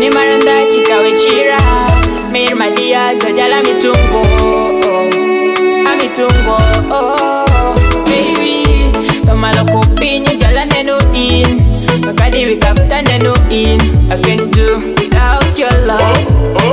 Mani maranda chika wechira Mir madia gajala mitungo Amitungo Baby Toma lo kupinyo jala neno in Makadi wikapta neno in I can't do without your love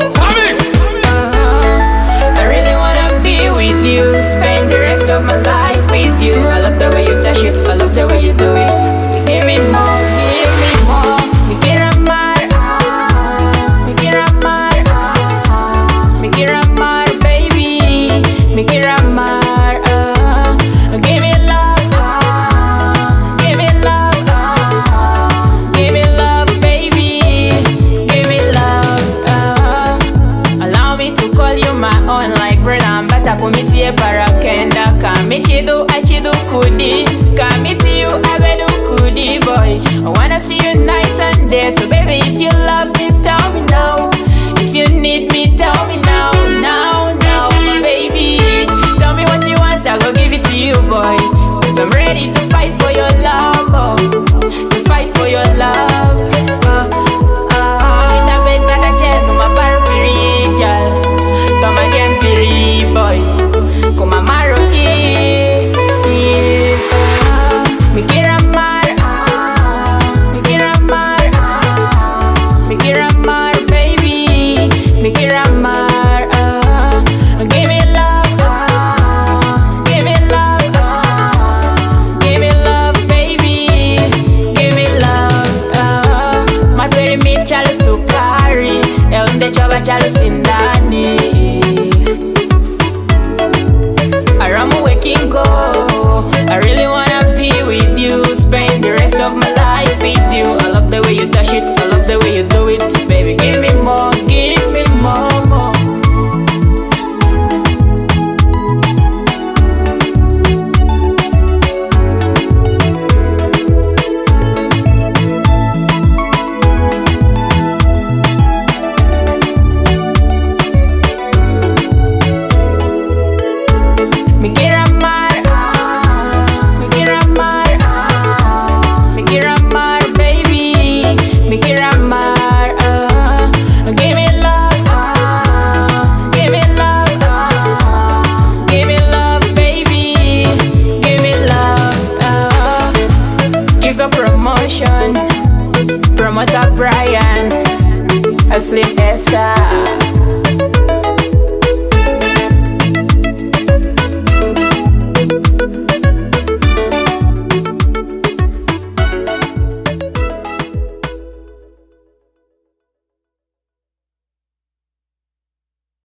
I really wanna be with you Spend the rest of my life with you I love the way you touch it, I love the way you do it You give me more, give me more Mikira mar, Mikira mar, Mikira mar, baby Mikira mar, give me love, give me love, give me love, baby Give me love, allow me to call you my own like bread and butter Kumitie parakenda Kamichidu achidu kudi Kamiti you abedu kudi boy I wanna see you night and day So baby if you love me tell me now If you need me tell me now Now, now my baby Tell me what you want I go give it to you boy Cause I'm ready to fight for your love To fight for your love Chalo sindani Aramu waking go I really wanna be with you Spend the rest of my life with you I love the way you touch it I love the way you do it Baby give me more more Promoter Brian, a Slim Esther.